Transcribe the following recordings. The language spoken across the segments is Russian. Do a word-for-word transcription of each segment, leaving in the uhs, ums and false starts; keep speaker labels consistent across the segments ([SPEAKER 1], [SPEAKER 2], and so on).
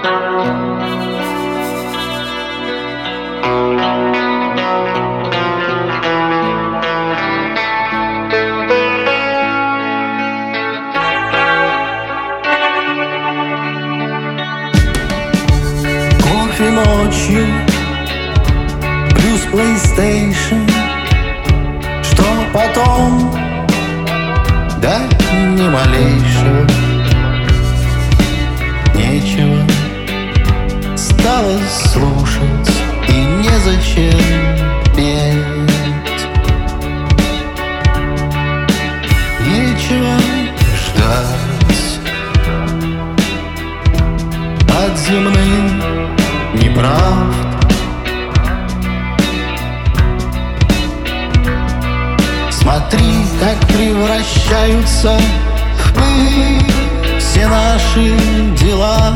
[SPEAKER 1] Кофе ночью плюс PlayStation. Что потом? Да ни малейшего. Нечего стало слушать и незачем петь. Нечего ждать от земных неправд. Смотри, как превращаются в пыль все наши дела.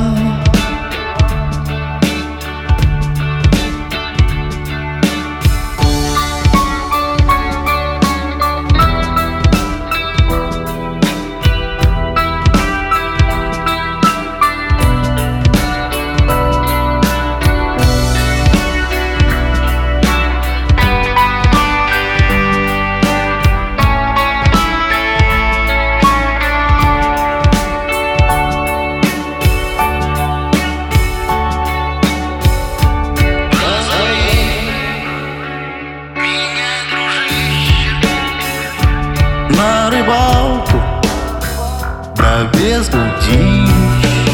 [SPEAKER 1] На рыбалку, на бездну дичь.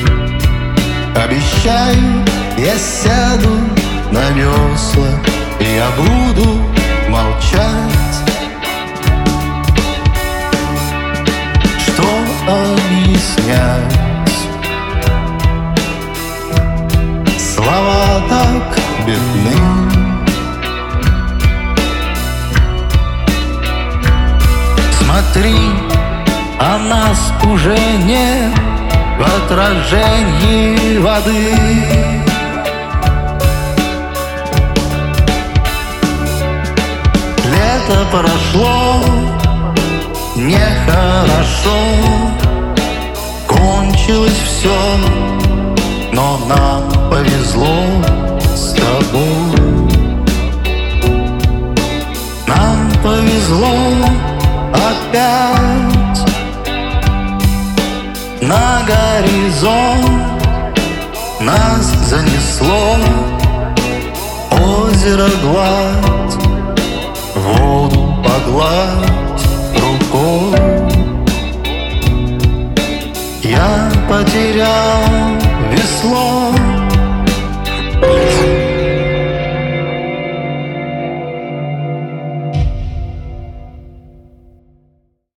[SPEAKER 1] Обещаю, я сяду на весла, и я буду молчать. Что объяснять? Слова так бедны. Смотри, а нас уже нет в отражении воды. Лето прошло нехорошо, кончилось все, но нам повезло с тобой. Нам повезло опять. На горизонт нас занесло. Озеро гладь, воду погладь рукой. Я потерял